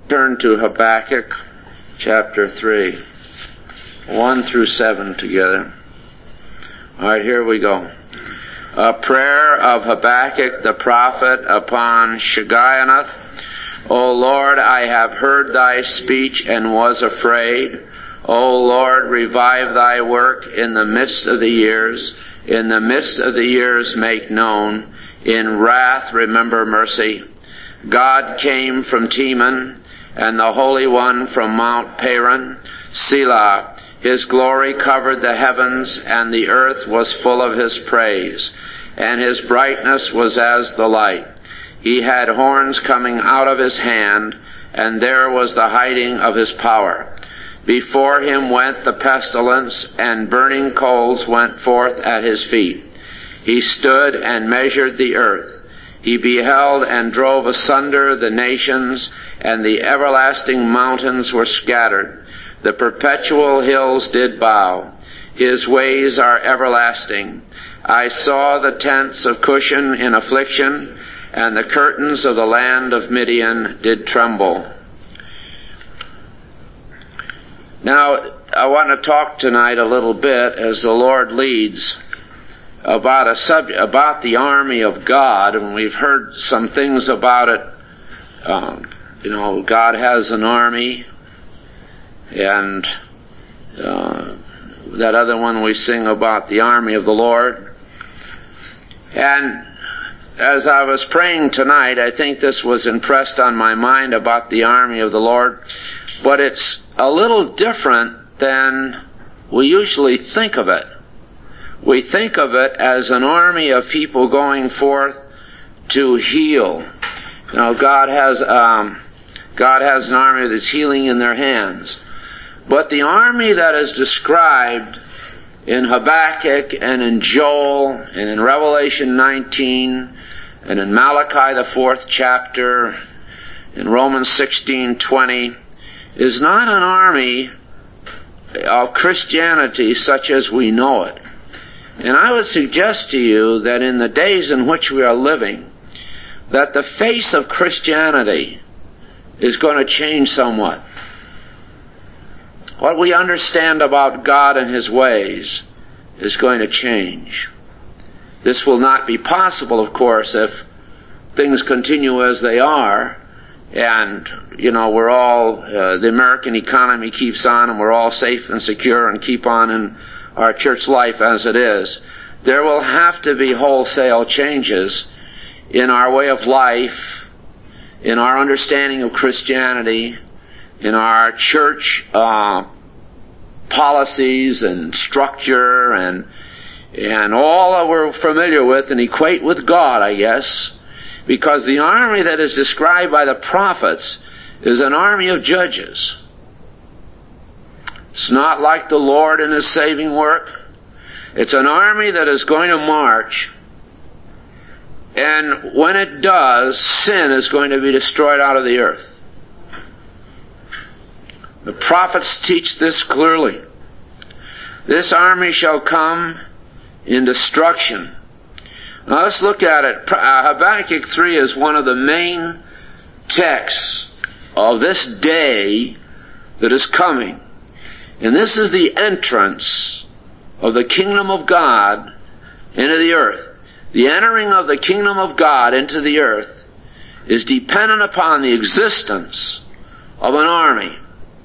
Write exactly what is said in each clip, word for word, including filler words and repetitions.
Turn to Habakkuk chapter three, one through seven together. All right, here we go. A prayer of Habakkuk the prophet upon Shigionoth. O Lord, I have heard thy speech and was afraid. O Lord, revive thy work in the midst of the years. In the midst of the years make known. In wrath remember mercy. God came from Teman, and the Holy One from Mount Paran. Selah, his glory covered the heavens, and the earth was full of his praise, and his brightness was as the light. He had horns coming out of his hand, and there was the hiding of his power. Before him went the pestilence, and burning coals went forth at his feet. He stood and measured the earth. He beheld and drove asunder the nations, and the everlasting mountains were scattered. The perpetual hills did bow. His ways are everlasting. I saw the tents of Cushan in affliction, and the curtains of the land of Midian did tremble. Now, I want to talk tonight a little bit, as the Lord leads, about a subject, about the army of God, and we've heard some things about it. Um, you know, God has an army, and uh, that other one we sing about the army of the Lord. And as I was praying tonight, I think this was impressed on my mind about the army of the Lord, but it's a little different than we usually think of it. We think of it as an army of people going forth to heal. You know, God has um, God has an army that's healing in their hands. But the army that is described in Habakkuk and in Joel and in Revelation nineteen and in Malachi the fourth chapter, in Romans sixteen twenty, is not an army of Christianity such as we know it. And I would suggest to you that in the days in which we are living, that the face of Christianity is going to change somewhat. What we understand about God and His ways is going to change. This will not be possible, of course, if things continue as they are, and, you know, we're all, uh, the American economy keeps on, and we're all safe and secure and keep on in our church life as it is. There will have to be wholesale changes in our way of life, in our understanding of Christianity, in our church uh, policies and structure, and and all that we're familiar with and equate with God, I guess, because the army that is described by the prophets is an army of judges. It's not like the Lord in His saving work. It's an army that is going to march, and when it does, sin is going to be destroyed out of the earth. The prophets teach this clearly. This army shall come in destruction. Now let's look at it. Habakkuk three is one of the main texts of this day that is coming. And this is the entrance of the kingdom of God into the earth. The entering of the kingdom of God into the earth is dependent upon the existence of an army.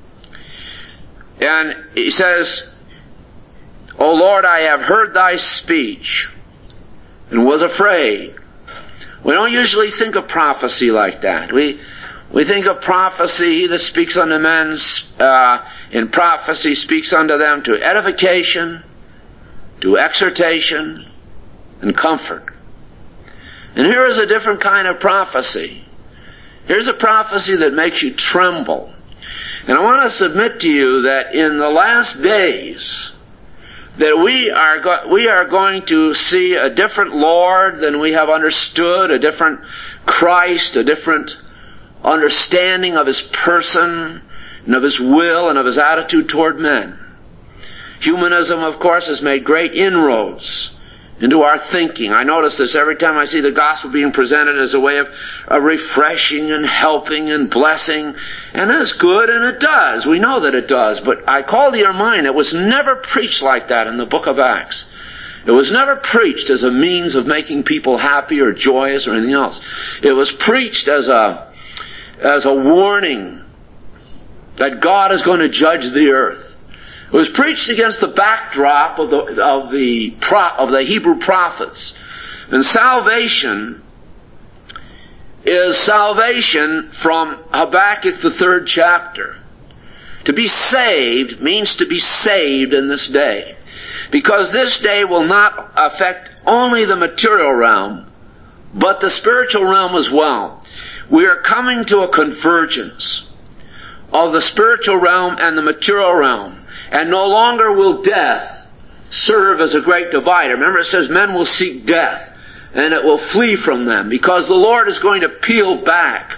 And he says, O Lord, I have heard thy speech and was afraid. We don't usually think of prophecy like that. We we think of prophecy, he that speaks unto men uh, in prophecy speaks unto them to edification, to exhortation, and comfort. And here is a different kind of prophecy. Here's a prophecy that makes you tremble. And I want to submit to you that in the last days, that we are go- we are going to see a different Lord than we have understood, a different Christ, a different understanding of His person and of His will and of His attitude toward men. Humanism, of course, has made great inroads into our thinking. I notice this every time I see the gospel being presented as a way of uh, refreshing and helping and blessing. And that's good, and it does. We know that it does. But I call to your mind, it was never preached like that in the book of Acts. It was never preached as a means of making people happy or joyous or anything else. It was preached as a, as a warning that God is going to judge the earth. It was preached against the backdrop of the of the of the Hebrew prophets. And salvation is salvation from Habakkuk, the third chapter. To be saved means to be saved in this day. Because this day will not affect only the material realm, but the spiritual realm as well. We are coming to a convergence of the spiritual realm and the material realm. And no longer will death serve as a great divider. Remember, it says men will seek death, and it will flee from them, because the Lord is going to peel back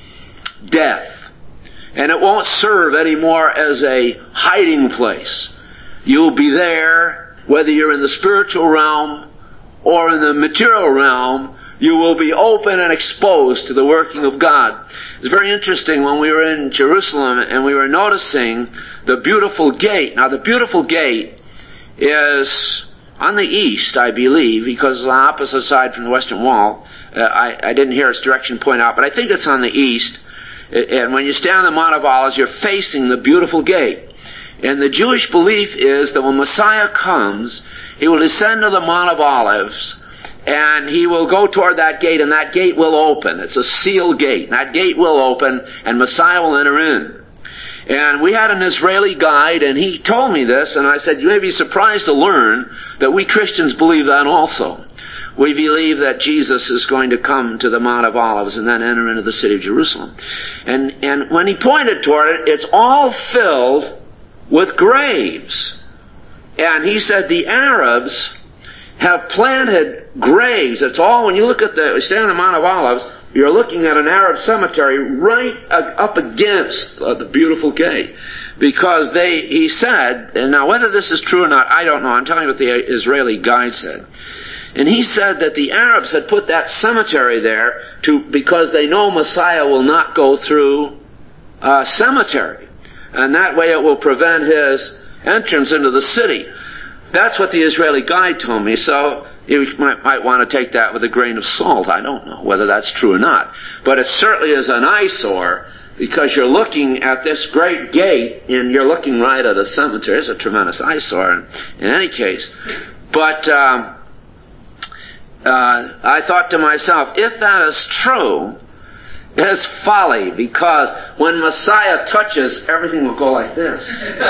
death. And it won't serve anymore as a hiding place. You'll be there, whether you're in the spiritual realm or in the material realm. You will be open and exposed to the working of God. It's very interesting when we were in Jerusalem and we were noticing the beautiful gate. Now, the beautiful gate is on the east, I believe, because it's on the opposite side from the western wall. Uh, I, I didn't hear its direction point out, but I think it's on the east. And when you stand on the Mount of Olives, you're facing the beautiful gate. And the Jewish belief is that when Messiah comes, He will descend to the Mount of Olives, and He will go toward that gate, and that gate will open. It's a sealed gate. That gate will open, and Messiah will enter in. And we had an Israeli guide, and he told me this, and I said, you may be surprised to learn that we Christians believe that also. We believe that Jesus is going to come to the Mount of Olives and then enter into the city of Jerusalem. And, and when he pointed toward it, it's all filled with graves. And he said the Arabs have planted graves. It's all, when you look at the, stand on the Mount of Olives, you're looking at an Arab cemetery right up against uh, the beautiful gate. Because they, he said, and now whether this is true or not, I don't know. I'm telling you what the Israeli guide said. And he said that the Arabs had put that cemetery there to, because they know Messiah will not go through a cemetery. And that way it will prevent his entrance into the city. That's what the Israeli guide told me, so you might, might want to take that with a grain of salt. I don't know whether that's true or not. But it certainly is an eyesore, because you're looking at this great gate, and you're looking right at a cemetery. It's a tremendous eyesore in, in any case. But um, uh, I thought to myself, if that is true, it's folly, because when Messiah touches, everything will go like this.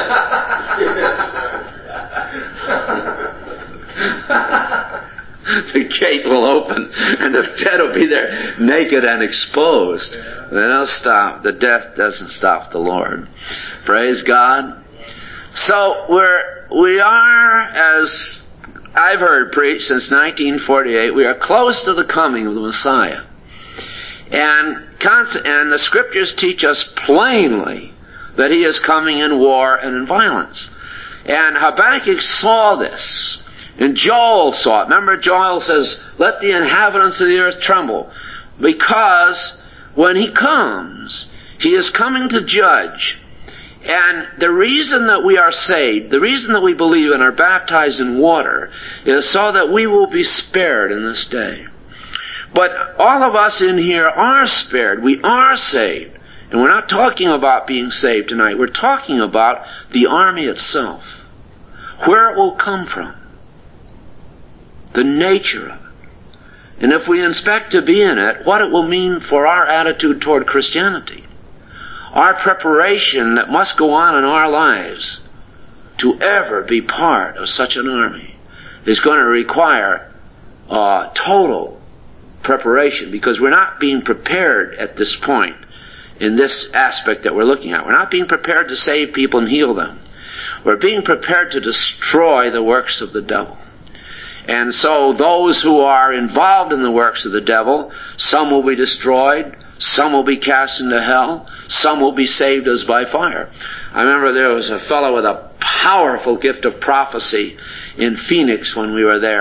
The gate will open, and the dead will be there naked and exposed. Then they'll stop. The death doesn't stop the Lord. Praise God. So we're, we are, as I've heard preached since nineteen forty-eight, we are close to the coming of the Messiah. And, and the Scriptures teach us plainly that He is coming in war and in violence. And Habakkuk saw this. And Joel saw it. Remember, Joel says, let the inhabitants of the earth tremble. Because when He comes, He is coming to judge. And the reason that we are saved, the reason that we believe and are baptized in water, is so that we will be spared in this day. But all of us in here are spared. We are saved. And we're not talking about being saved tonight. We're talking about the army itself. Where it will come from. The nature of it. And if we expect to be in it, what it will mean for our attitude toward Christianity. Our preparation that must go on in our lives to ever be part of such an army is going to require uh, total preparation, because we're not being prepared at this point in this aspect that we're looking at. We're not being prepared to save people and heal them. We're being prepared to destroy the works of the devil. And so those who are involved in the works of the devil, some will be destroyed, some will be cast into hell, some will be saved as by fire. I remember there was a fellow with a powerful gift of prophecy in Phoenix when we were there.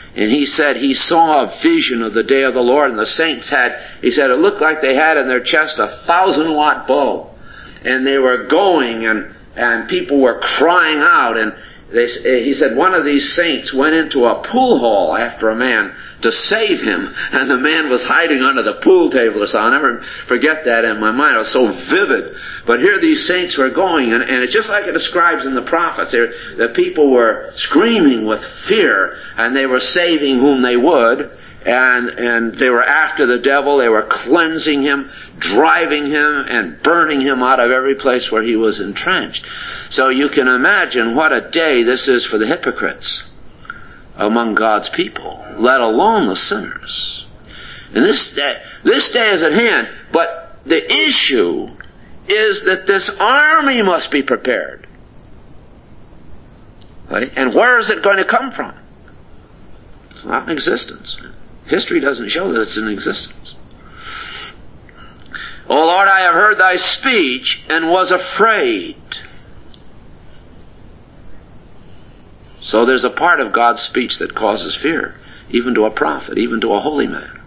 And he said he saw a vision of the day of the Lord, and the saints had, he said it looked like they had in their chest a thousand watt bulb. And they were going, and, and people were crying out, and they, he said one of these saints went into a pool hall after a man to save him, and the man was hiding under the pool table or so. I'll never forget that in my mind. It was so vivid. But here these saints were going, and, and it's just like it describes in the prophets. They're, the people were screaming with fear, and they were saving whom they would, and, and they were after the devil. They were cleansing him, driving him, and burning him out of every place where he was entrenched. So you can imagine what a day this is for the hypocrites among God's people, let alone the sinners. And this day, this day is at hand, but the issue is that this army must be prepared. Right? And where is it going to come from? It's not in existence. History doesn't show that it's in existence. O Lord, I have heard thy speech and was afraid. So there's a part of God's speech that causes fear, even to a prophet, even to a holy man.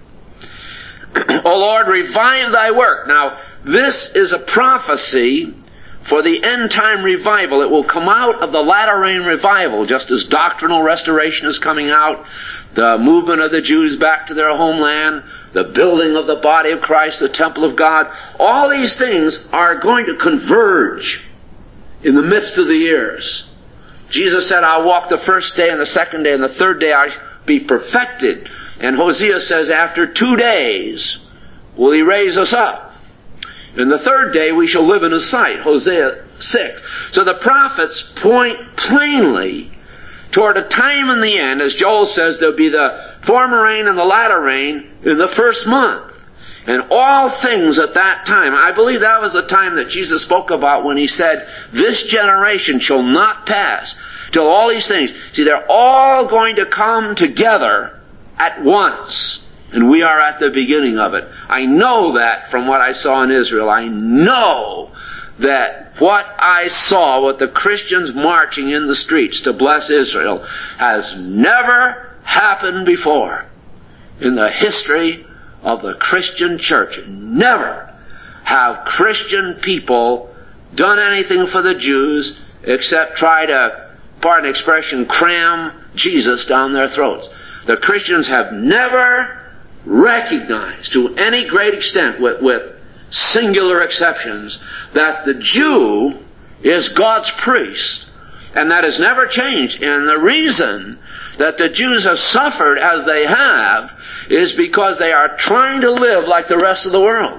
O Lord, revive thy work. Now, this is a prophecy for the end time revival. It will come out of the latter rain revival, just as doctrinal restoration is coming out, the movement of the Jews back to their homeland, the building of the body of Christ, the temple of God. All these things are going to converge in the midst of the years. Jesus said, I'll walk the first day and the second day and the third day I be perfected. And Hosea says, after two days will he raise us up. And the third day we shall live in his sight. Hosea six. So the prophets point plainly toward a time in the end, as Joel says, there'll be the former rain and the latter rain in the first month. And all things at that time, I believe that was the time that Jesus spoke about when he said, this generation shall not pass till all these things. See, they're all going to come together at once. And we are at the beginning of it. I know that from what I saw in Israel. I know that what I saw with the Christians marching in the streets to bless Israel has never happened before in the history of the Christian church. Never have Christian people done anything for the Jews except try to, pardon the expression, cram Jesus down their throats. The Christians have never recognized to any great extent, with, with singular exceptions, that the Jew is God's priest. And that has never changed. And the reason that the Jews have suffered as they have is because they are trying to live like the rest of the world.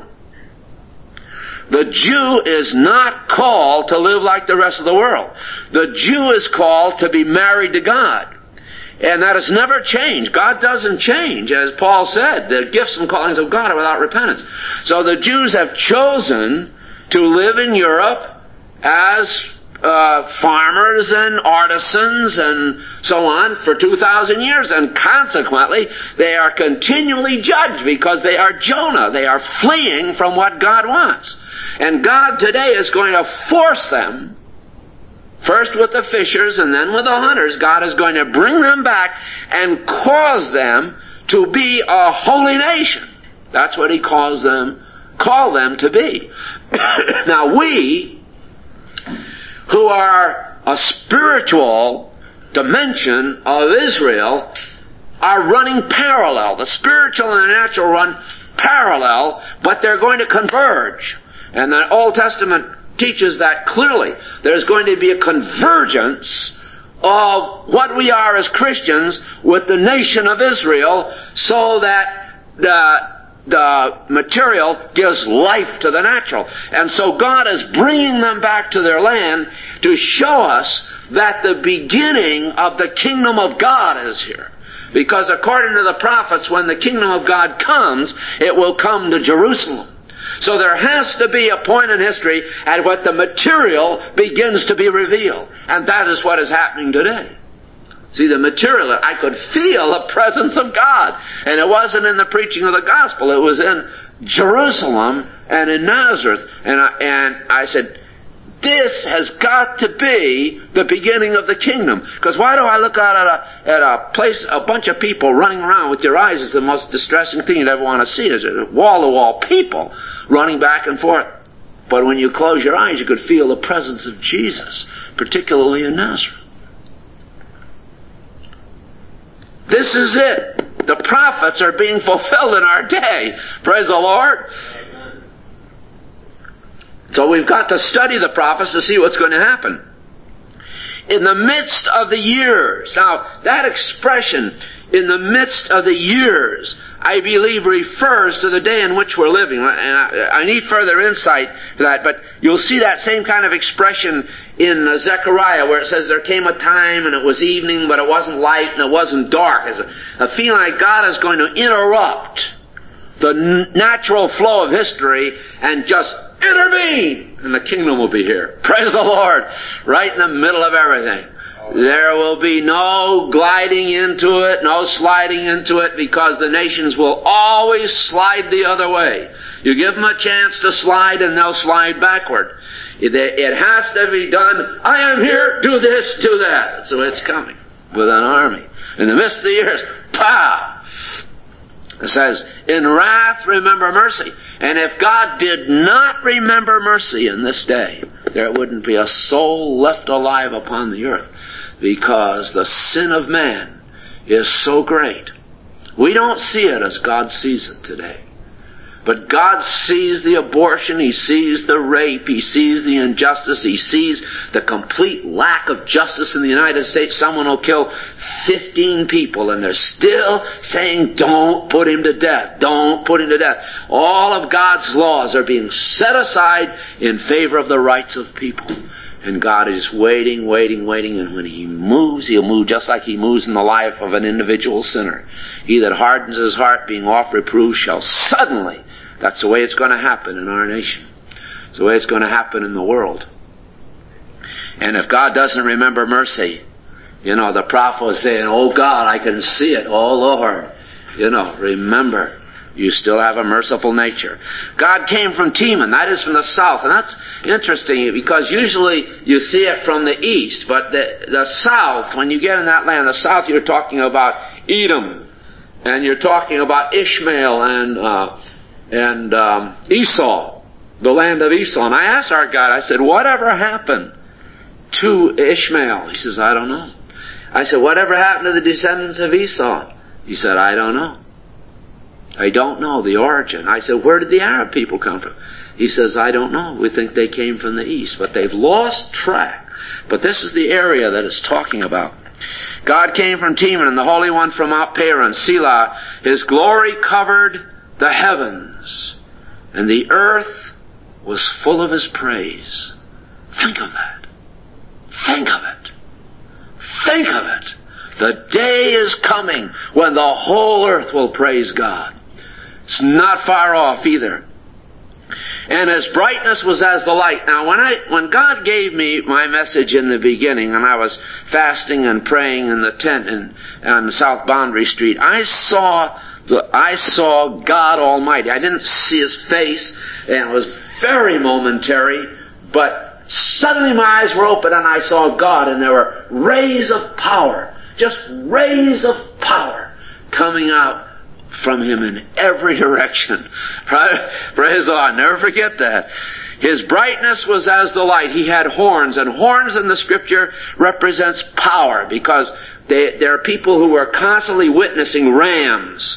The Jew is not called to live like the rest of the world. The Jew is called to be married to God. And that has never changed. God doesn't change. As Paul said, the gifts and callings of God are without repentance. So the Jews have chosen to live in Europe as uh, farmers and artisans and so on for two thousand years. And consequently, they are continually judged because they are Jonah. They are fleeing from what God wants. And God today is going to force them, first with the fishers and then with the hunters. God is going to bring them back and cause them to be a holy nation. That's what he calls them, call them to be. Now we, who are a spiritual dimension of Israel, are running parallel. The spiritual and the natural run parallel, but they're going to converge. And the Old Testament teaches that clearly. There's going to be a convergence of what we are as Christians with the nation of Israel, so that the the material gives life to the natural. And so God is bringing them back to their land to show us that the beginning of the kingdom of God is here. Because according to the prophets, when the kingdom of God comes, it will come to Jerusalem. So there has to be a point in history at which the material begins to be revealed. And that is what is happening today. See, the material, I could feel the presence of God. And it wasn't in the preaching of the gospel. It was in Jerusalem and in Nazareth. And I, and I said, this has got to be the beginning of the kingdom. Because why do I look out at a, at a place, a bunch of people running around with your eyes is the most distressing thing you'd ever want to see. There's wall-to-wall people running back and forth. But when you close your eyes, you could feel the presence of Jesus, particularly in Nazareth. This is it. The prophets are being fulfilled in our day. Praise the Lord. So we've got to study the prophets to see what's going to happen. In the midst of the years. Now, that expression, in the midst of the years, I believe refers to the day in which we're living. And I, I need further insight to that, but you'll see that same kind of expression in uh, Zechariah, where it says there came a time and it was evening, but it wasn't light and it wasn't dark. It's a, a feeling like God is going to interrupt the n- natural flow of history and just intervene, and the kingdom will be here. Praise the Lord. Right in the middle of everything. There will be no gliding into it, no sliding into it, because the nations will always slide the other way. You give them a chance to slide and they'll slide backward. It has to be done. I am here, do this, do that. So it's coming with an army. In the midst of the years, pow! It says, in wrath remember mercy. And if God did not remember mercy in this day, there wouldn't be a soul left alive upon the earth, because the sin of man is so great. We don't see it as God sees it today. But God sees the abortion, He sees the rape, He sees the injustice, He sees the complete lack of justice in the United States. Someone will kill fifteen people and they're still saying, don't put him to death, don't put him to death. All of God's laws are being set aside in favor of the rights of people. And God is waiting, waiting, waiting, and when He moves, He'll move just like He moves in the life of an individual sinner. He that hardens his heart, being oft reproved, shall suddenly. That's the way it's going to happen in our nation. It's the way it's going to happen in the world. And if God doesn't remember mercy, you know, the prophet was saying, oh God, I can see it. Oh Lord, you know, remember. You still have a merciful nature. God came from Teman, that is from the south. And that's interesting because usually you see it from the east. But the, the south, when you get in that land, the south, you're talking about Edom. And you're talking about Ishmael and uh, and um, Esau, the land of Esau. And I asked our God, I said, whatever happened to Ishmael? He says, I don't know. I said, whatever happened to the descendants of Esau? He said, I don't know. I don't know the origin. I said, where did the Arab people come from? He says, I don't know. We think they came from the east, but they've lost track. But this is the area that it's talking about. God came from Teman, and the Holy One from Mount Paran, Selah. His glory covered the heavens, and the earth was full of His praise. Think of that. Think of it. Think of it. The day is coming when the whole earth will praise God. It's not far off either. And His brightness was as the light. Now, when I, when God gave me my message in the beginning, and I was fasting and praying in the tent in, on South Boundary Street, I saw the, I saw God Almighty. I didn't see His face, and it was very momentary, but suddenly my eyes were open and I saw God, and there were rays of power, just rays of power coming out from Him in every direction. Praise the Lord. Never forget that. His brightness was as the light. He had horns, and horns in the Scripture represents power, because they, there are people who are constantly witnessing rams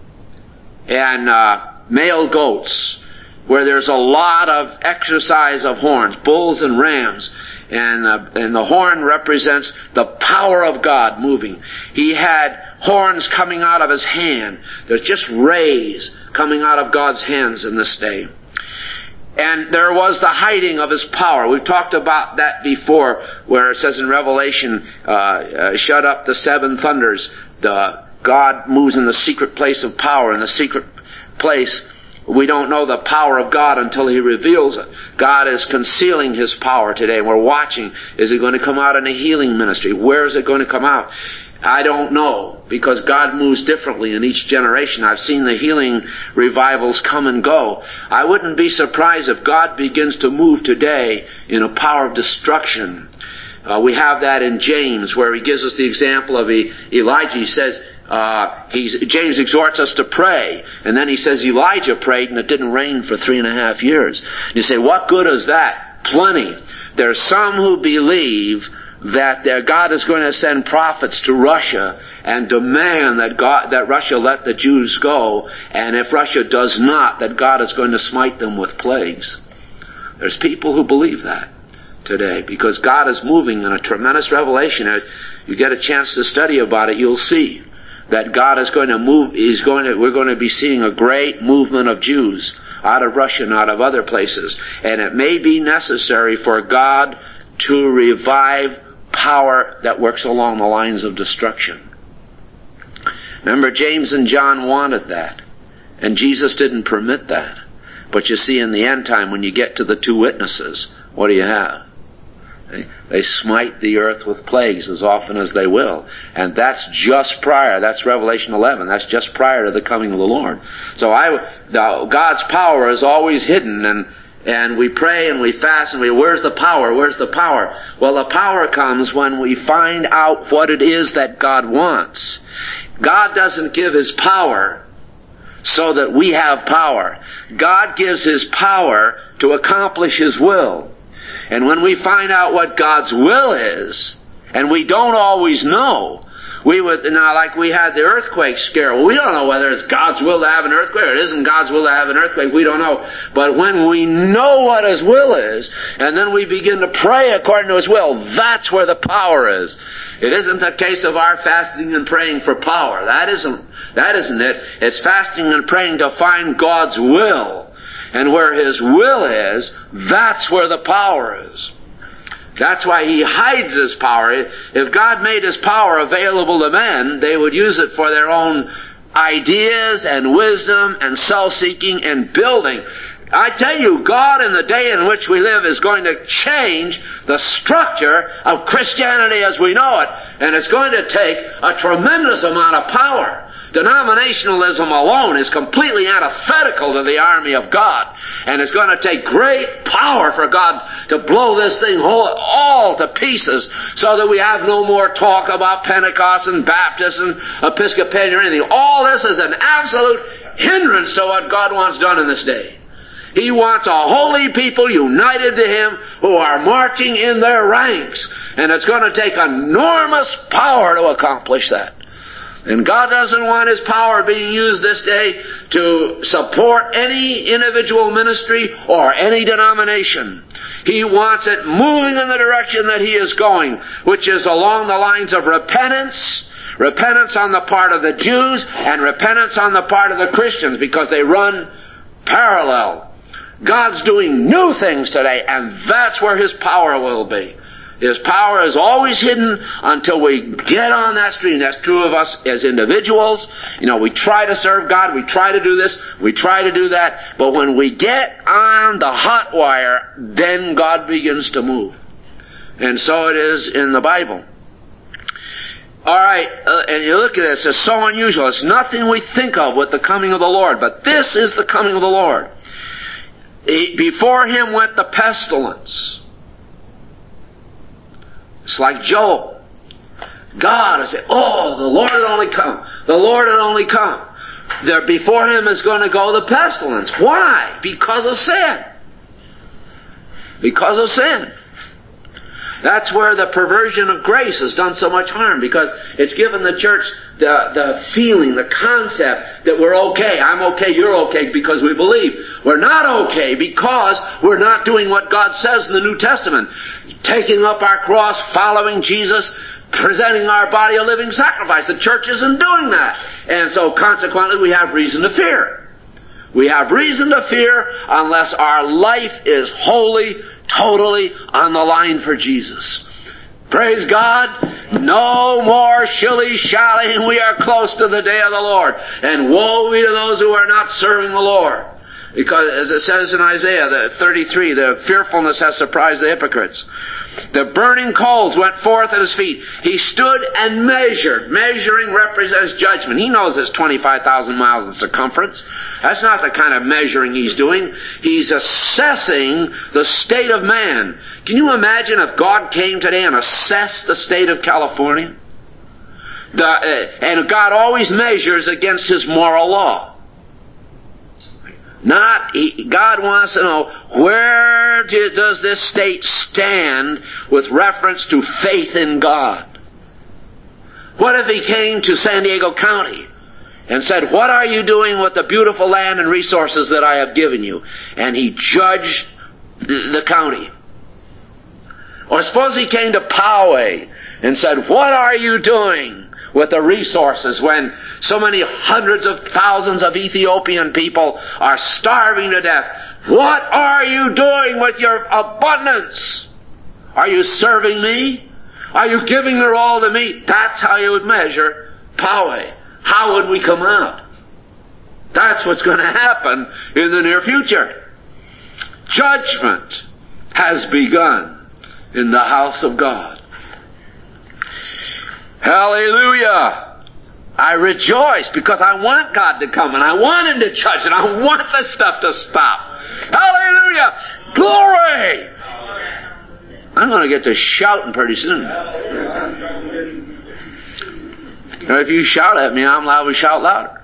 and uh, male goats, where there's a lot of exercise of horns, bulls and rams. And, uh, and the horn represents the power of God moving. He had horns coming out of His hand. There's just rays coming out of God's hands in this day. And there was the hiding of His power. We've talked about that before, where it says in Revelation, uh, uh, shut up the seven thunders. The, God moves in the secret place of power, in the secret place. We don't know the power of God until He reveals it. God is concealing His power today. We're watching. Is it going to come out in a healing ministry? Where is it going to come out? I don't know, because God moves differently in each generation. I've seen the healing revivals come and go. I wouldn't be surprised if God begins to move today in a power of destruction. Uh, we have that in James, where he gives us the example of Elijah. He says, uh, he's, James exhorts us to pray, and then he says Elijah prayed and it didn't rain for three and a half years. And you say, what good is that? Plenty. There's some who believe that their God is going to send prophets to Russia and demand that God, that Russia let the Jews go, and if Russia does not, that God is going to smite them with plagues. There's people who believe that today, because God is moving in a tremendous revelation. You get a chance to study about it, you'll see that God is going to move. He's going to. We're going to be seeing a great movement of Jews out of Russia and out of other places, and it may be necessary for God to revive power that works along the lines of destruction. Remember, James and John wanted that, and Jesus didn't permit that. But you see, in the end time, when you get to the two witnesses, what do you have? They, they smite the earth with plagues as often as they will. And that's just prior. That's Revelation eleven. That's just prior to the coming of the Lord. So I, the, God's power is always hidden, and And we pray and we fast and we, where's the power? Where's the power? Well, the power comes when we find out what it is that God wants. God doesn't give His power so that we have power. God gives His power to accomplish His will. And when we find out what God's will is, and we don't always know, we would, now like we had the earthquake scare. Well, we don't know whether it's God's will to have an earthquake or it isn't God's will to have an earthquake. We don't know. But when we know what His will is, and then we begin to pray according to His will, that's where the power is. It isn't a case of our fasting and praying for power. That isn't, that isn't it. It's fasting and praying to find God's will. And where His will is, that's where the power is. That's why He hides His power. If God made His power available to men, they would use it for their own ideas and wisdom and self-seeking and building. I tell you, God in the day in which we live is going to change the structure of Christianity as we know it. And it's going to take a tremendous amount of power. Denominationalism alone is completely antithetical to the army of God. And it's going to take great power for God to blow this thing whole, all to pieces, so that we have no more talk about Pentecost and Baptist and Episcopalian or anything. All this is an absolute hindrance to what God wants done in this day. He wants a holy people united to Him who are marching in their ranks. And it's going to take enormous power to accomplish that. And God doesn't want His power being used this day to support any individual ministry or any denomination. He wants it moving in the direction that He is going, which is along the lines of repentance, repentance on the part of the Jews, and repentance on the part of the Christians, because they run parallel. God's doing new things today, and that's where His power will be. His power is always hidden until we get on that stream. That's true of us as individuals. You know, we try to serve God, we try to do this, we try to do that, but when we get on the hot wire, then God begins to move. And so it is in the Bible. Alright, uh, and you look at this, it's so unusual. It's nothing we think of with the coming of the Lord, but this is the coming of the Lord. He, before Him went the pestilence. It's like Joel. God is saying, oh, the Lord had only come. The Lord had only come. There before Him is going to go the pestilence. Why? Because of sin. Because of sin. That's where the perversion of grace has done so much harm, because it's given the church the, the feeling, the concept that we're okay. I'm okay, you're okay because we believe. We're not okay because we're not doing what God says in the New Testament. Taking up our cross, following Jesus, presenting our body a living sacrifice. The church isn't doing that. And so consequently we have reason to fear. We have reason to fear unless our life is wholly, totally on the line for Jesus. Praise God. No more shilly-shallying. We are close to the day of the Lord. And woe be to those who are not serving the Lord. Because, as it says in Isaiah the thirty-three, the fearfulness has surprised the hypocrites. The burning coals went forth at his feet. He stood and measured. Measuring represents judgment. He knows it's twenty-five thousand miles in circumference. That's not the kind of measuring he's doing. He's assessing the state of man. Can you imagine if God came today and assessed the state of California? The, uh, and God always measures against His moral law. Not, he, God wants to know, where do, does this state stand with reference to faith in God? What if He came to San Diego County and said, what are you doing with the beautiful land and resources that I have given you? And He judged the, the county. Or suppose He came to Poway and said, what are you doing with the resources when so many hundreds of thousands of Ethiopian people are starving to death? What are you doing with your abundance? Are you serving me? Are you giving your all to me? That's how you would measure Poway. How would we come out? That's what's going to happen in the near future. Judgment has begun in the house of God. Hallelujah! I rejoice because I want God to come and I want Him to judge and I want this stuff to stop. Hallelujah! Glory! I'm going to get to shouting pretty soon. If you shout at me, I'm liable to shout louder.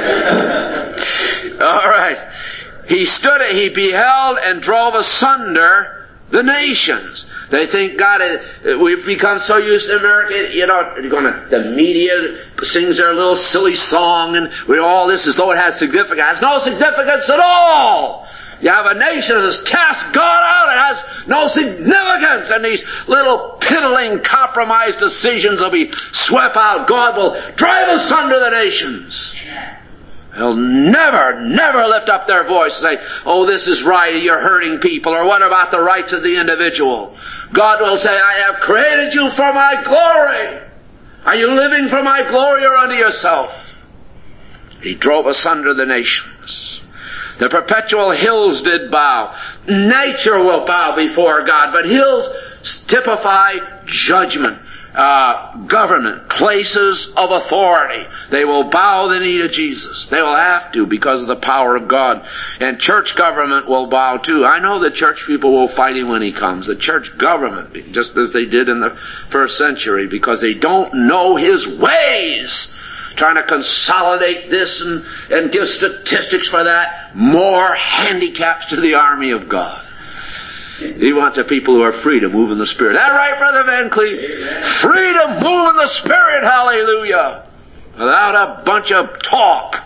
All right. He stood, he beheld and drove asunder the nations. They think God is, we've become so used to America, you know, you're gonna, the media sings their little silly song and we all this as though it has significance. It has no significance at all. You have a nation that has cast God out. It has no significance. And these little piddling, compromised decisions will be swept out. God will drive asunder the nations. They'll never, never lift up their voice and say, oh, this is right, you're hurting people, or what about the rights of the individual? God will say, I have created you for my glory. Are you living for my glory or unto yourself? He drove asunder the nations. The perpetual hills did bow. Nature will bow before God, but hills typify judgment. Uh, government, places of authority. They will bow the knee to Jesus. They will have to because of the power of God. And church government will bow too. I know the church people will fight Him when He comes. The church government, just as they did in the first century, because they don't know His ways. Trying to consolidate this and, and give statistics for that. More handicaps to the army of God. He wants a people who are free to move in the Spirit. Is that right, Brother Van Cleef? Amen. Free to move in the Spirit, hallelujah. Without a bunch of talk.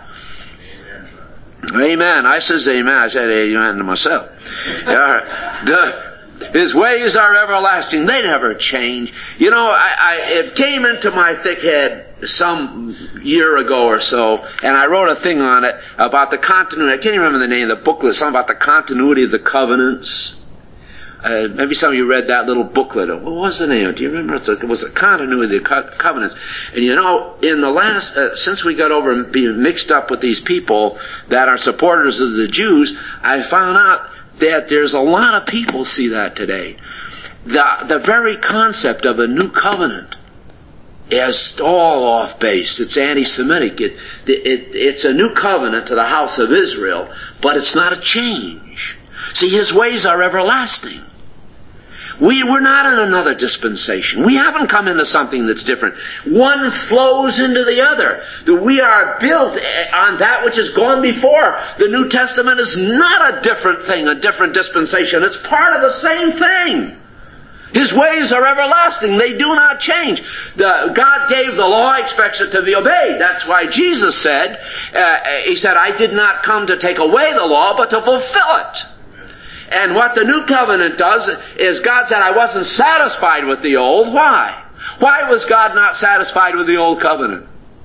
Amen. Amen. I says amen. I said amen to myself. Yeah. The, His ways are everlasting. They never change. You know, I, I, it came into my thick head some year ago or so, and I wrote a thing on it about the continuity. I can't even remember the name of the booklet. Something about the continuity of the covenants. Uh, maybe some of you read that little booklet. What was the name? Do you remember? It was the continuity of the co- covenants. And you know, in the last, uh, since we got over being mixed up with these people that are supporters of the Jews, I found out that there's a lot of people see that today. The, the very concept of a new covenant is all off base. It's anti-Semitic. It, it, it's a new covenant to the house of Israel, but it's not a change. See, His ways are everlasting. We, we're not in another dispensation. We haven't come into something that's different. One flows into the other. We are built on that which has gone before. The New Testament is not a different thing, a different dispensation. It's part of the same thing. His ways are everlasting. They do not change. The, God gave the law, expects it to be obeyed. That's why Jesus said, uh, He said, I did not come to take away the law, but to fulfill it. And what the new covenant does is God said, I wasn't satisfied with the old. Why? Why was God not satisfied with the old covenant?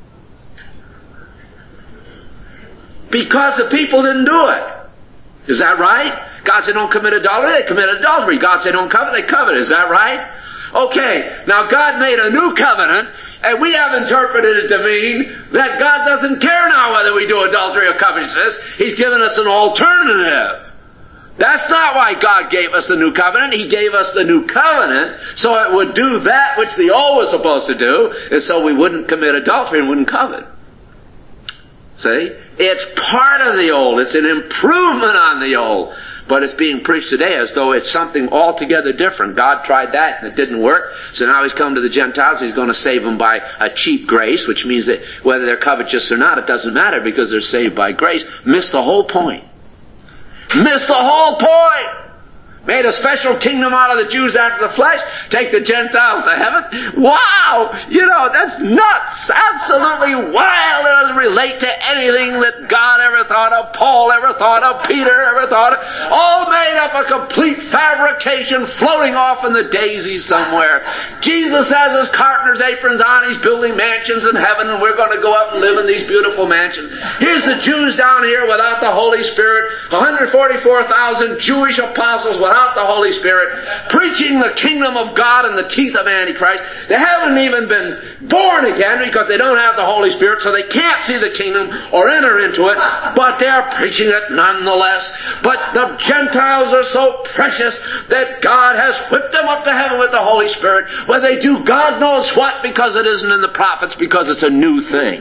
Because the people didn't do it. Is that right? God said don't commit adultery, they committed adultery. God said don't covet, they coveted. Is that right? Okay, now God made a new covenant, and we have interpreted it to mean that God doesn't care now whether we do adultery or covetousness. He's given us an alternative. That's not why God gave us the new covenant. He gave us the new covenant so it would do that which the old was supposed to do, and so we wouldn't commit adultery and wouldn't covet. See? It's part of the old. It's an improvement on the old. But it's being preached today as though it's something altogether different. God tried that and it didn't work. So now He's come to the Gentiles. He's going to save them by a cheap grace, which means that whether they're covetous or not, it doesn't matter because they're saved by grace. Missed the whole point. Missed the whole point. Made a special kingdom out of the Jews after the flesh. Take the Gentiles to heaven. Wow! You know, that's nuts. Absolutely wild. It doesn't relate to anything that God ever thought of, Paul ever thought of, Peter ever thought of. All made up a complete fabrication floating off in the daisies somewhere. Jesus has his carpenter's aprons on. He's building mansions in heaven, and we're going to go up and live in these beautiful mansions. Here's the Jews down here without the Holy Spirit. one hundred forty-four thousand Jewish apostles without the Holy Spirit, preaching the kingdom of God in the teeth of Antichrist. They haven't even been born again because they don't have the Holy Spirit, so they can't see the kingdom or enter into it, but they're preaching it nonetheless. But the Gentiles are so precious that God has whipped them up to heaven with the Holy Spirit, where they do God knows what because it isn't in the prophets, because it's a new thing.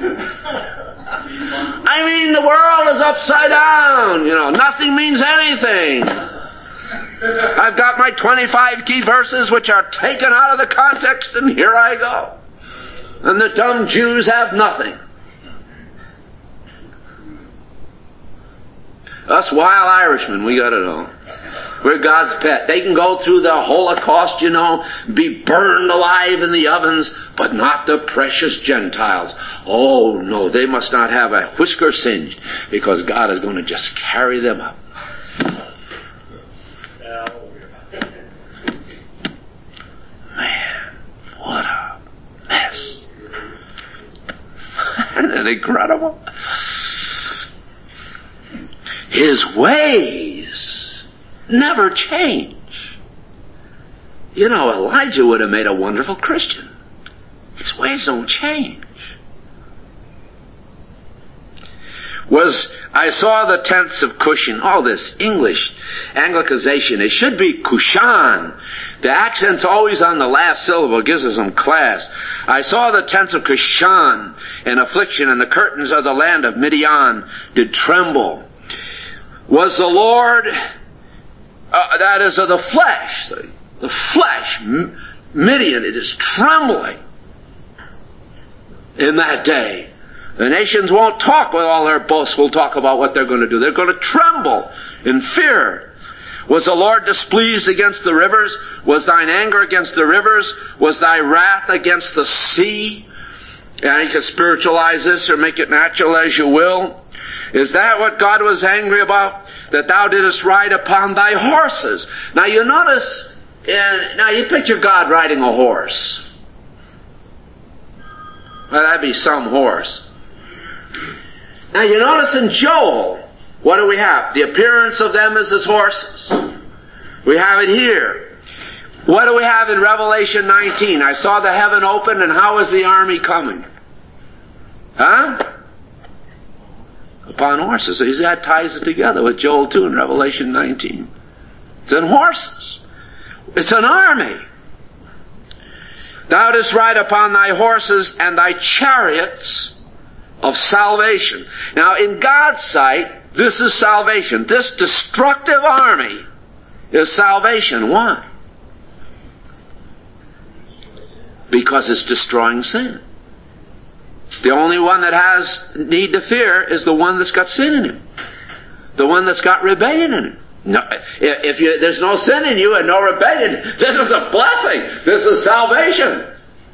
I mean, the world is upside down. You know, nothing means anything. I've got my twenty-five key verses which are taken out of the context, and here I go. And the dumb Jews have nothing. Us wild Irishmen, we got it all. We're God's pet. They can go through the Holocaust, you know, be burned alive in the ovens, but not the precious Gentiles. Oh, no, they must not have a whisker singed, because God is going to just carry them up. Man, what a mess. Isn't it incredible? His ways never change. You know, Elijah would have made a wonderful Christian. His ways don't change. Was I saw the tents of Cushan. All this English Anglicization. It should be Cushan. The accent's always on the last syllable. It gives us some class. I saw the tents of Cushan in affliction, and the curtains of the land of Midian did tremble. Was the Lord, uh, that is of the flesh, the flesh, Midian, it is trembling in that day. The nations won't talk with all their boastful talk about what they're going to do. They're going to tremble in fear. Was the Lord displeased against the rivers? Was thine anger against the rivers? Was thy wrath against the sea? And you can spiritualize this or make it natural as you will. Is that what God was angry about? That thou didst ride upon thy horses. Now you notice, uh, now you picture God riding a horse. Well, that'd be some horse. Now you notice in Joel, what do we have? The appearance of them as his horses. We have it here. What do we have in Revelation nineteen? I saw the heaven open, and how is the army coming? Huh? Upon horses. So that ties it together with Joel two and Revelation nineteen. It's in horses. It's an army. Thou didst ride upon thy horses and thy chariots of salvation. Now, in God's sight, this is salvation. This destructive army is salvation. Why? Because it's destroying sin. The only one that has need to fear is the one that's got sin in him. The one that's got rebellion in him. No, if you, there's no sin in you and no rebellion, this is a blessing. This is salvation.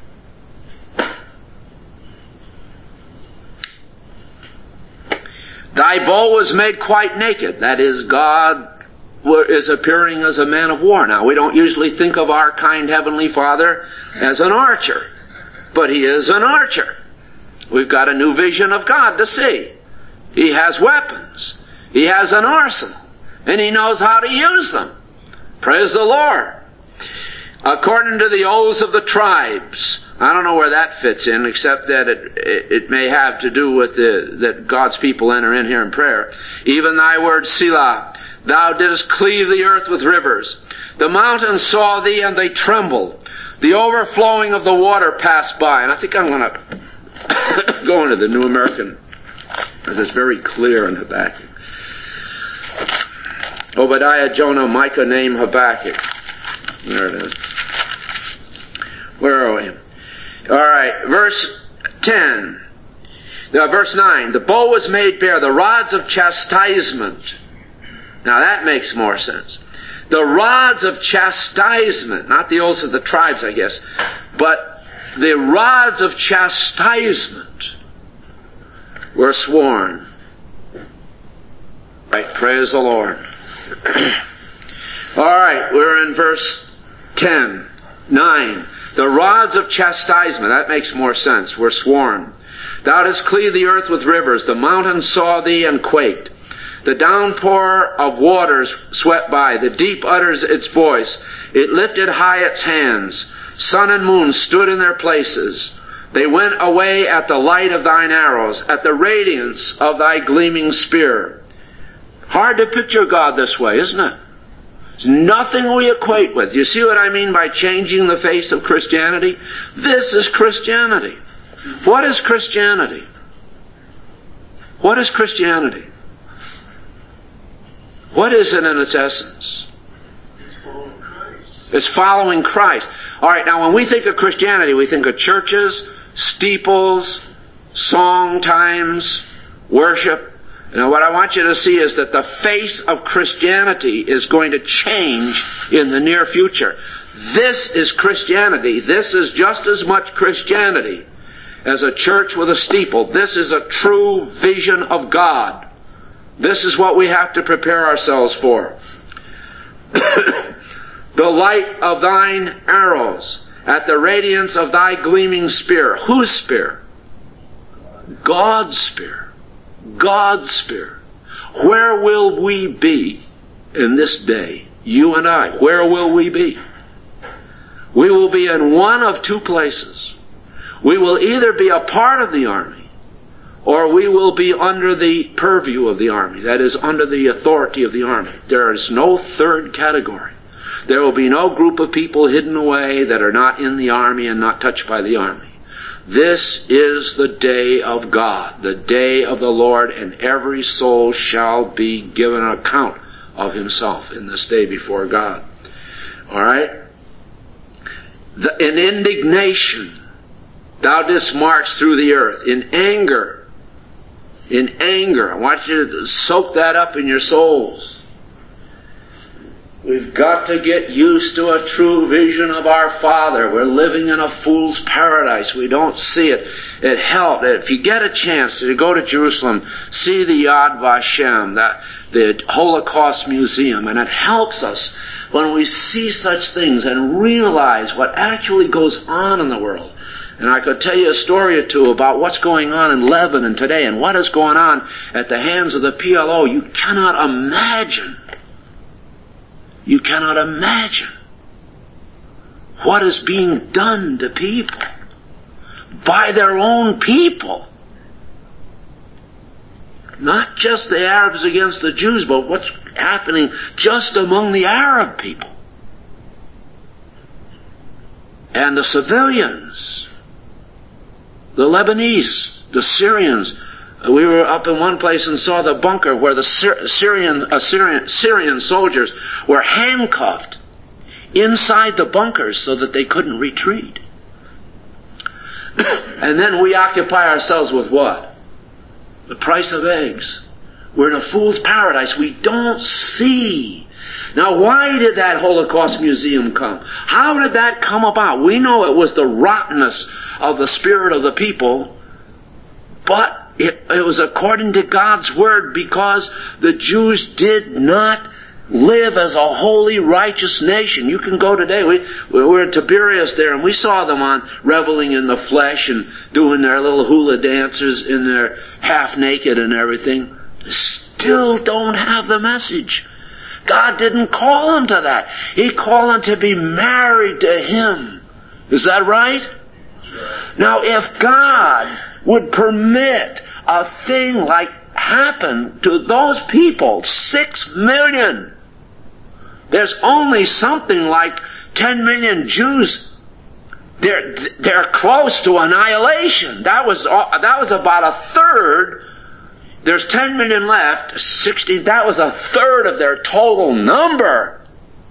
Thy bow was made quite naked. That is, God is appearing as a man of war. Now, we don't usually think of our kind Heavenly Father as an archer, but He is an archer. We've got a new vision of God to see. He has weapons. He has an arsenal. And He knows how to use them. Praise the Lord. according to the oaths of the tribes. I don't know where that fits in, except that it, it, it may have to do with the, that God's people enter in here in prayer. Even thy word, Selah, thou didst cleave the earth with rivers. The mountains saw thee, and they trembled. The overflowing of the water passed by. And I think I'm going to go into the New American, because it's very clear in Habakkuk. Obadiah, Jonah, Micah, name Habakkuk. There it is. Where are we? All right, verse ten. Now, verse nine. The bow was made bare, the rods of chastisement. Now that makes more sense. The rods of chastisement, not the oaths of the tribes, I guess, but the rods of chastisement were sworn. Right, praise the Lord. All right, we're in verse ten, nine. The rods of chastisement, that makes more sense, were sworn. Thou didst cleave the earth with rivers. The mountains saw thee and quaked. The downpour of waters swept by. The deep utters its voice. It lifted high its hands. Sun and moon stood in their places. They went away at the light of thine arrows, at the radiance of thy gleaming spear. Hard to picture God this way, isn't it? It's nothing we equate with. You see what I mean by changing the face of Christianity? This is Christianity. What is Christianity? What is Christianity? What is it in its essence? It's following Christ. It's following Christ. All right, now when we think of Christianity, we think of churches, steeples, song times, worship. Now what I want you to see is that the face of Christianity is going to change in the near future. This is Christianity. This is just as much Christianity as a church with a steeple. This is a true vision of God. This is what we have to prepare ourselves for. The light of thine arrows, at the radiance of thy gleaming spear. Whose spear? God's spear. God's spear. Where will we be in this day? You and I. Where will we be? We will be in one of two places. We will either be a part of the army, or we will be under the purview of the army. That is, under the authority of the army. There is no third category. There will be no group of people hidden away that are not in the army and not touched by the army. This is the day of God, the day of the Lord, and every soul shall be given an account of himself in this day before God. All right? The, in indignation, thou didst march through the earth. In anger, in anger. I want you to soak that up in your souls. We've got to get used to a true vision of our Father. We're living in a fool's paradise. We don't see it. It helps. If you get a chance to go to Jerusalem, see the Yad Vashem, that the Holocaust Museum, and it helps us when we see such things and realize what actually goes on in the world. And I could tell you a story or two about what's going on in Lebanon today and what is going on at the hands of the P L O. You cannot imagine. You cannot imagine what is being done to people by their own people. Not just the Arabs against the Jews, but what's happening just among the Arab people. And the civilians, the Lebanese, the Syrians. We were up in one place and saw the bunker where the Syrian, uh, Syrian, Syrian soldiers were handcuffed inside the bunkers so that they couldn't retreat. And then we occupy ourselves with what? The price of eggs. We're in a fool's paradise. We don't see. Now, why did that Holocaust Museum come? How did that come about? We know it was the rottenness of the spirit of the people, but It, it was according to God's Word, because the Jews did not live as a holy, righteous nation. You can go today. We, we were in Tiberias there, and we saw them on reveling in the flesh and doing their little hula dances in their half naked and everything. They still don't have the message. God didn't call them to that. He called them to be married to Him. Is that right? Now, if God would permit a thing like happen to those people, six million, there's only something like ten million Jews. They're, they're close to annihilation. That was, that was about a third. There's ten million left. sixty, that was a third of their total number.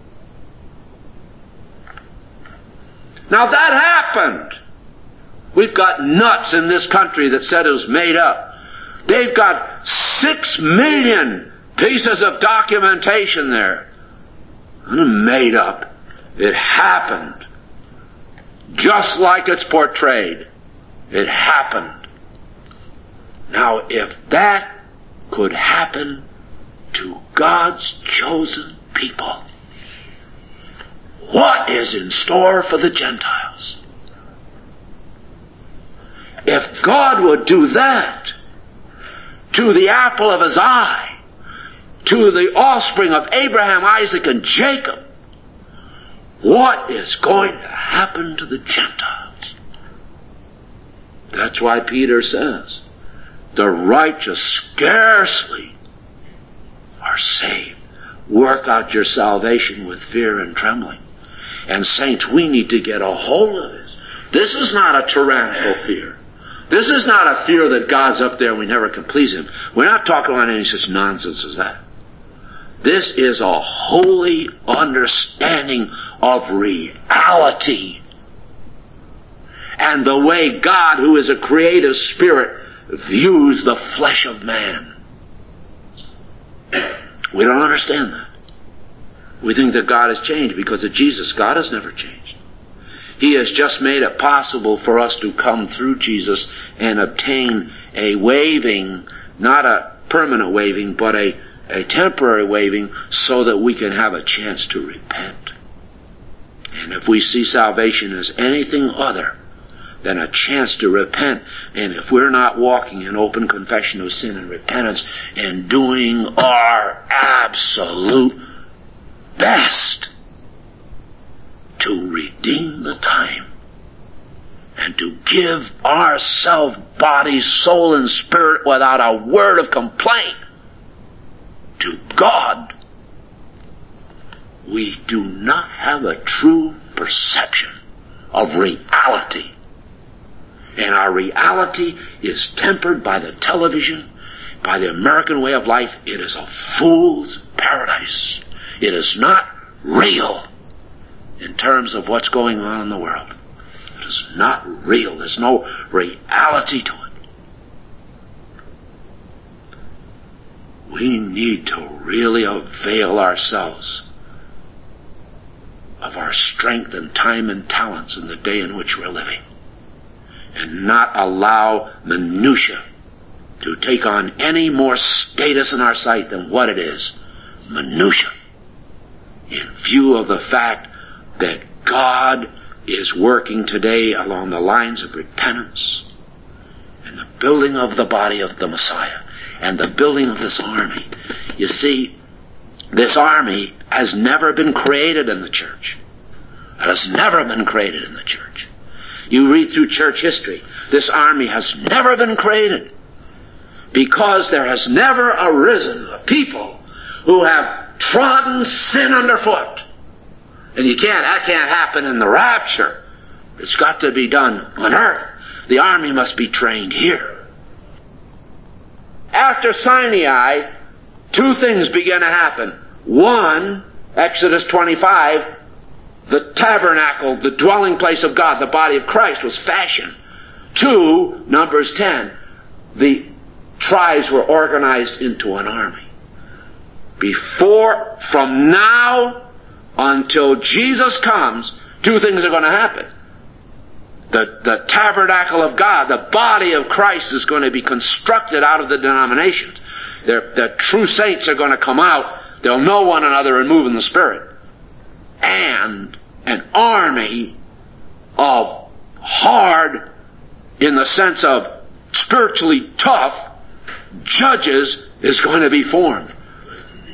Now that happened. We've got nuts in this country that said it was made up. They've got six million pieces of documentation there. Made up. It happened. Just like it's portrayed. It happened. Now, if that could happen to God's chosen people, what is in store for the Gentiles? If God would do that to the apple of His eye, to the offspring of Abraham, Isaac, and Jacob, what is going to happen to the Gentiles? That's why Peter says, the righteous scarcely are saved. Work out your salvation with fear and trembling. And saints, we need to get a hold of this. This is not a tyrannical fear. This is not a fear that God's up there and we never can please Him. We're not talking about any such nonsense as that. This is a holy understanding of reality. And the way God, who is a creative spirit, views the flesh of man. We don't understand that. We think that God has changed because of Jesus. God has never changed. He has just made it possible for us to come through Jesus and obtain a waiving, not a permanent waiving, but a, a temporary waiving, so that we can have a chance to repent. And if we see salvation as anything other than a chance to repent, and if we're not walking in open confession of sin and repentance and doing our absolute best to redeem the time and to give ourselves, body, soul, and spirit without a word of complaint to God, we do not have a true perception of reality. And our reality is tempered by the television, by the American way of life. It is a fool's paradise. It is not real in terms of what's going on in the world. It is not real. There's no reality to it. We need to really avail ourselves of our strength and time and talents in the day in which we're living, and not allow minutia to take on any more status in our sight than what it is. Minutia. In view of the fact that God is working today along the lines of repentance and the building of the body of the Messiah and the building of this army. You see, this army has never been created in the church. It has never been created in the church. You read through church history, this army has never been created because there has never arisen a people who have trodden sin underfoot. And you can't, that can't happen in the rapture. It's got to be done on earth. The army must be trained here. After Sinai, two things began to happen. One, Exodus twenty-five, the tabernacle, the dwelling place of God, the body of Christ, was fashioned. Two, Numbers ten, the tribes were organized into an army. Before, from now until Jesus comes, two things are going to happen. The, the tabernacle of God, the body of Christ, is going to be constructed out of the denominations. They're, the true saints are going to come out. They'll know one another and move in the Spirit. And an army of hard, in the sense of spiritually tough, judges is going to be formed.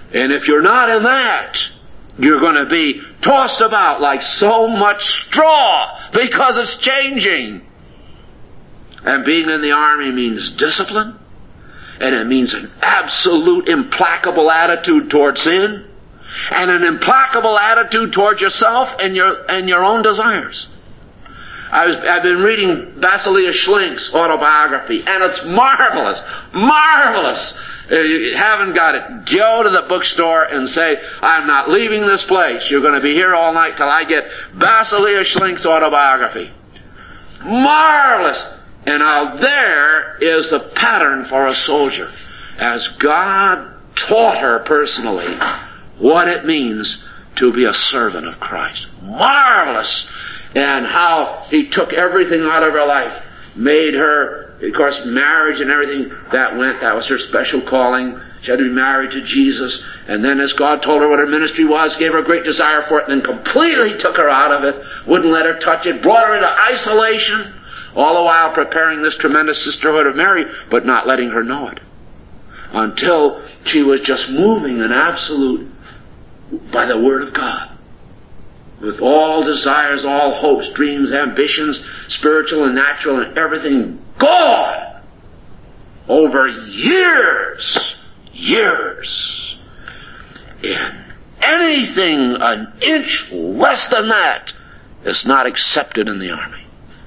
And if you're not in that, you're going to be tossed about like so much straw because it's changing. And being in the army means discipline. And it means an absolute implacable attitude toward sin. And an implacable attitude toward yourself and your and your own desires. I was, I've been reading Basilea Schlink's autobiography, and it's marvelous, marvelous. If you haven't got it, go to the bookstore and say, I'm not leaving this place. You're going to be here all night till I get Basilea Schlink's autobiography. Marvelous. And now there is the pattern for a soldier, as God taught her personally what it means to be a servant of Christ. Marvelous. And how He took everything out of her life, made her, of course, marriage and everything that went, that was her special calling. She had to be married to Jesus. And then as God told her what her ministry was, gave her a great desire for it, and then completely took her out of it, wouldn't let her touch it, brought her into isolation, all the while preparing this tremendous sisterhood of Mary, but not letting her know it. Until she was just moving in absolute, by the Word of God. With all desires, all hopes, dreams, ambitions, spiritual and natural and everything gone. Over years, years. And anything an inch less than that is not accepted in the army.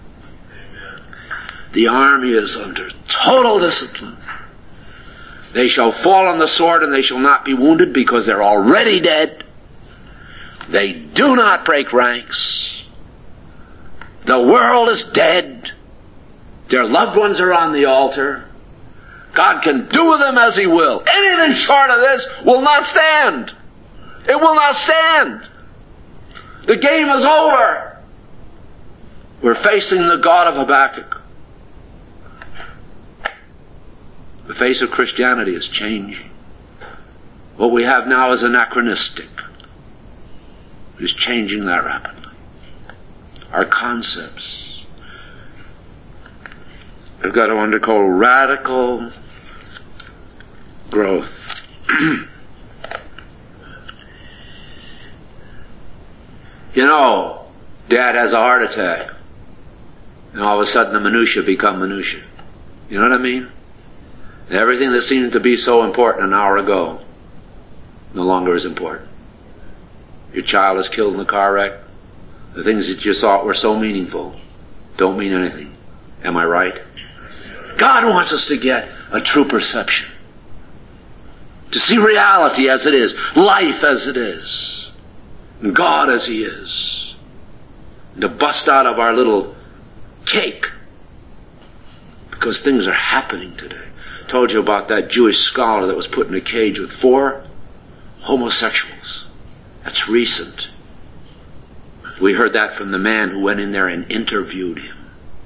The army is under total discipline. They shall fall on the sword and they shall not be wounded because they're already dead. They do not break ranks. The world is dead. Their loved ones are on the altar. God can do with them as He will. Anything short of this will not stand. It will not stand. The game is over. We're facing the God of Habakkuk. The face of Christianity is changing. What we have now is anachronistic. It's changing that rapidly. Our concepts have got to undergo radical growth. You know, Dad has a heart attack, and all of a sudden the minutiae become minutiae. You know what I mean? Everything that seemed to be so important an hour ago no longer is important. Your child is killed in a car wreck. The things that you thought were so meaningful don't mean anything. Am I right? God wants us to get a true perception. To see reality as it is. Life as it is. And God as He is. And to bust out of our little cake. Because things are happening today. I told you about that Jewish scholar that was put in a cage with four homosexuals. That's recent. We heard that from the man who went in there and interviewed him.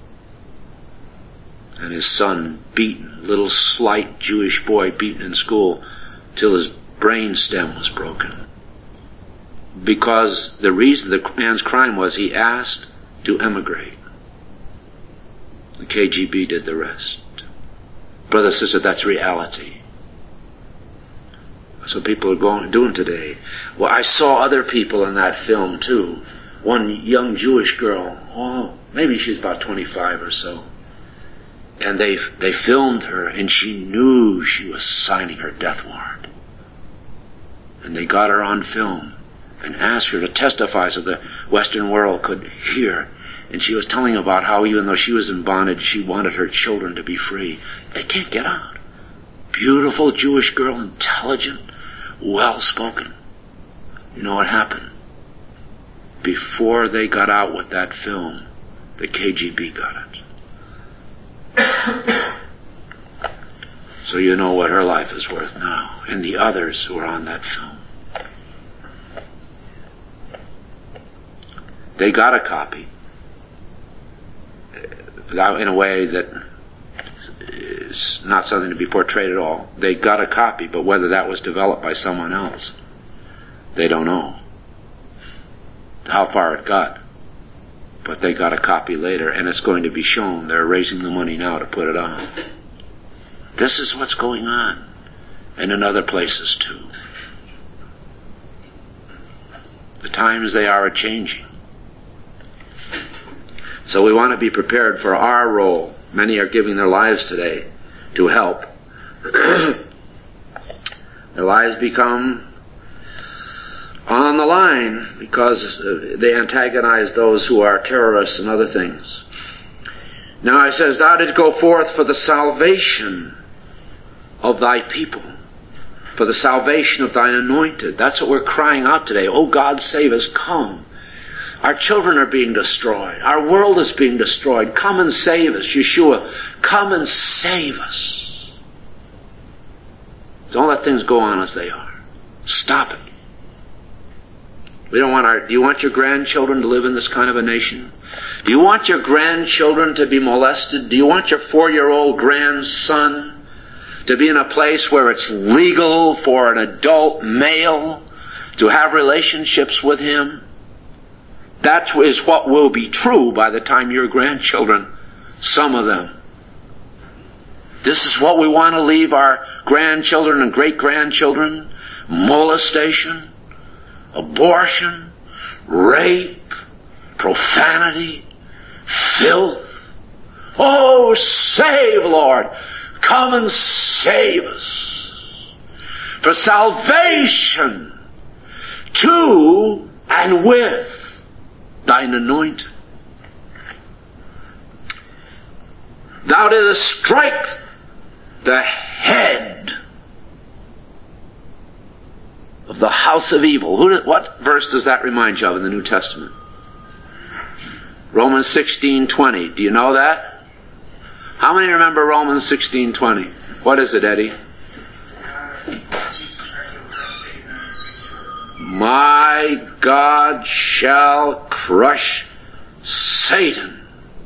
And his son beaten, little slight Jewish boy beaten in school till his brain stem was broken. Because the reason the man's crime was he asked to emigrate. The K G B did the rest. Brother, sister, that's reality. That's what people are going, doing today. Well, I saw other people in that film too. One young Jewish girl, oh, maybe she's about twenty-five or so. And they they filmed her, and she knew she was signing her death warrant. And they got her on film and asked her to testify so the Western world could hear. And she was telling about how even though she was in bondage, she wanted her children to be free. They can't get out. Beautiful Jewish girl, intelligent, well-spoken. You know what happened? Before they got out with that film, the K G B got it. So you know what her life is worth now, and the others who are on that film. They got a copy. In a way that is not something to be portrayed at all. They got a copy, but whether that was developed by someone else, they don't know how far it got. But they got a copy later, and it's going to be shown. They're raising the money now to put it on. This is what's going on, and in other places too. The times they are a-changing. So we want to be prepared for our role. Many are giving their lives today to help. Their lives become on the line because they antagonize those who are terrorists and other things. Now it says, thou didst go forth for the salvation of thy people, for the salvation of thine anointed. That's what we're crying out today. Oh God, save us, come. Our children are being destroyed. Our world is being destroyed. Come and save us, Yeshua. Come and save us. Don't let things go on as they are. Stop it. We don't want our, do you want your grandchildren to live in this kind of a nation? Do you want your grandchildren to be molested? Do you want your four-year-old grandson to be in a place where it's legal for an adult male to have relationships with him? That is what will be true by the time your grandchildren, some of them. This is what we want to leave our grandchildren and great-grandchildren. Molestation, abortion, rape, profanity, filth. Oh, save, Lord. Come and save us. For salvation to and with thine anointed. Thou didst strike the head of the house of evil. Who, what verse does that remind you of in the New Testament? Romans sixteen twenty. Do you know that? How many remember Romans sixteen twenty? What is it, Eddie? My God shall crush Satan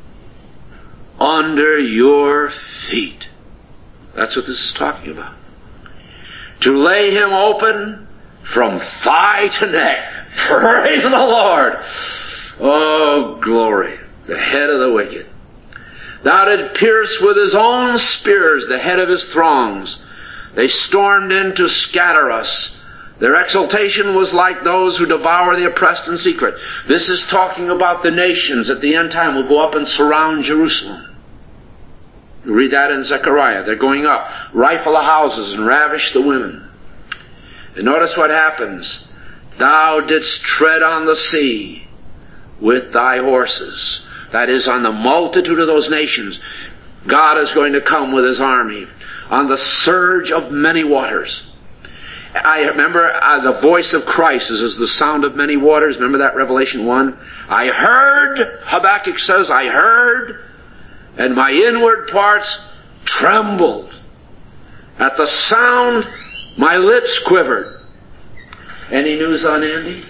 under your feet. That's what this is talking about. To lay him open from thigh to neck. Praise the Lord. Oh, glory. The head of the wicked. Thou didst pierce with his own spears the head of his throngs. They stormed in to scatter us. Their exultation was like those who devour the oppressed in secret. This is talking about the nations at the end time will go up and surround Jerusalem. You read that in Zechariah. They're going up, rifle the houses and ravish the women. And notice what happens. Thou didst tread on the sea with thy horses. That is, on the multitude of those nations. God is going to come with his army on the surge of many waters. I remember uh, the voice of Christ is as the sound of many waters. Remember that, Revelation one? I heard, Habakkuk says, I heard, and my inward parts trembled. At the sound, my lips quivered. Any news on Andy?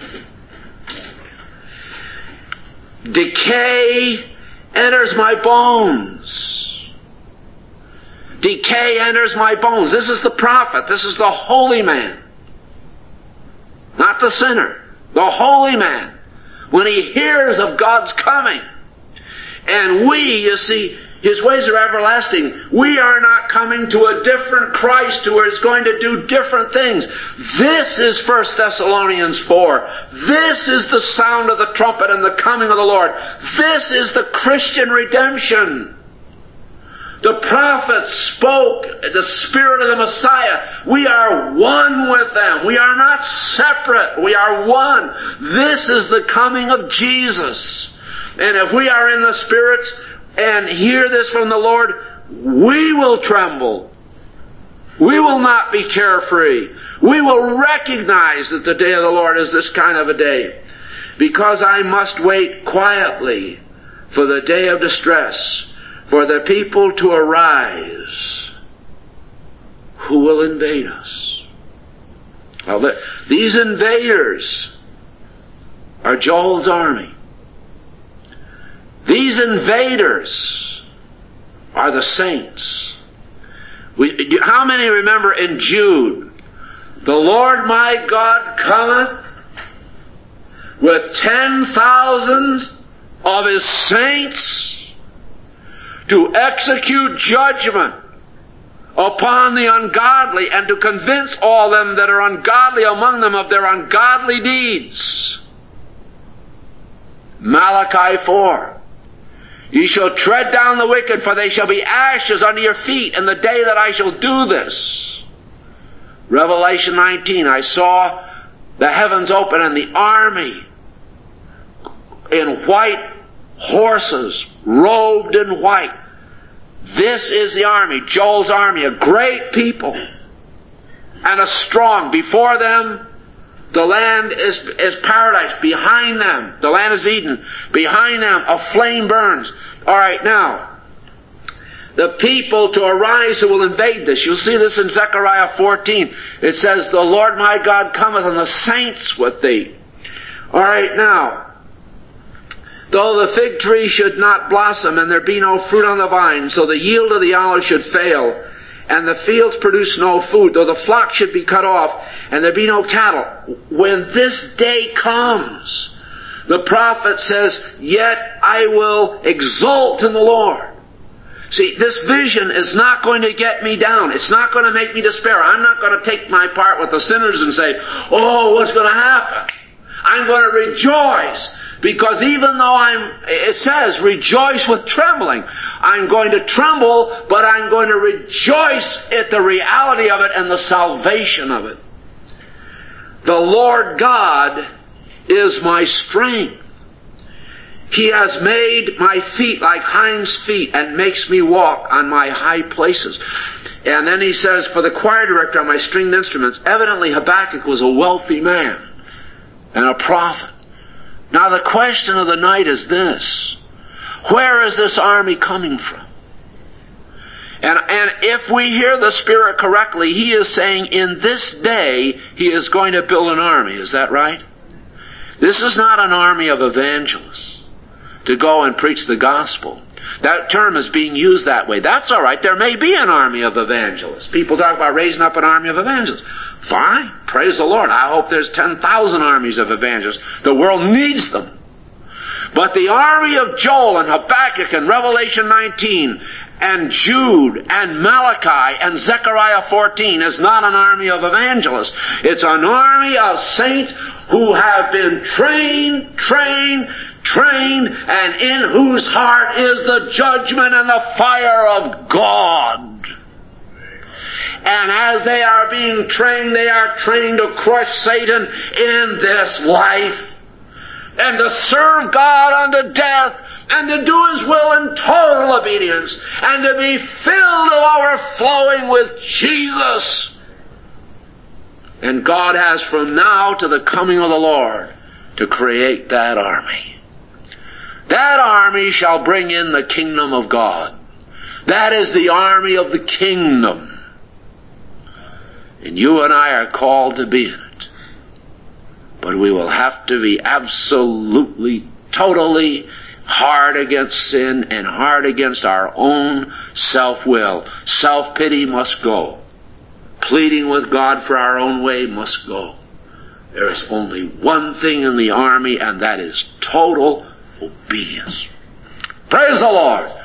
Decay enters my bones. Decay enters my bones. This is the prophet. This is the holy man. Not the sinner. The holy man. When he hears of God's coming. And we, you see, his ways are everlasting. We are not coming to a different Christ who is going to do different things. This is First Thessalonians four. This is the sound of the trumpet and the coming of the Lord. This is the Christian redemption. The prophets spoke the Spirit of the Messiah. We are one with them. We are not separate. We are one. This is the coming of Jesus. And if we are in the Spirit and hear this from the Lord, we will tremble. We will not be carefree. We will recognize that the day of the Lord is this kind of a day. Because I must wait quietly for the day of distress, for the people to arise who will invade us. Well, these invaders are Joel's army. These invaders are the saints. We, how many remember in Jude, the Lord my God cometh with ten thousand of his saints to execute judgment upon the ungodly, and to convince all them that are ungodly among them of their ungodly deeds. Malachi four. Ye shall tread down the wicked, for they shall be ashes under your feet in the day that I shall do this. Revelation nineteen. I saw the heavens open and the army in white horses, robed in white. This is the army, Joel's army, a great people and a strong. Before them, the land is, is paradise. Behind them, the land is Eden. Behind them, a flame burns. All right, now, the people to arise who will invade this. You'll see this in Zechariah fourteen. It says, the Lord my God cometh and the saints with thee. All right, now, though the fig tree should not blossom, and there be no fruit on the vine, so the yield of the olive should fail, and the fields produce no food, though the flock should be cut off, and there be no cattle. When this day comes, the prophet says, yet I will exult in the Lord. See, this vision is not going to get me down. It's not going to make me despair. I'm not going to take my part with the sinners and say, oh, what's going to happen? I'm going to rejoice. Because even though I'm, it says, rejoice with trembling. I'm going to tremble, but I'm going to rejoice at the reality of it and the salvation of it. The Lord God is my strength. He has made my feet like hinds' feet and makes me walk on my high places. And then he says, for the choir director on my stringed instruments, evidently Habakkuk was a wealthy man and a prophet. Now the question of the night is this. Where is this army coming from? And, and if we hear the Spirit correctly, He is saying in this day He is going to build an army. Is that right? This is not an army of evangelists to go and preach the gospel. That term is being used that way. That's all right. There may be an army of evangelists. People talk about raising up an army of evangelists. Fine. Praise the Lord. I hope there's ten thousand armies of evangelists. The world needs them. But the army of Joel and Habakkuk and Revelation nineteen and Jude and Malachi and Zechariah fourteen is not an army of evangelists. It's an army of saints who have been trained, trained, trained, and in whose heart is the judgment and the fire of God. And as they are being trained, they are trained to crush Satan in this life and to serve God unto death and to do His will in total obedience and to be filled to overflowing with Jesus. And God has from now to the coming of the Lord to create that army. That army shall bring in the kingdom of God. That is the army of the kingdom. And you and I are called to be in it. But we will have to be absolutely, totally hard against sin and hard against our own self-will. Self-pity must go. Pleading with God for our own way must go. There is only one thing in the army, and that is total obedience. Praise the Lord.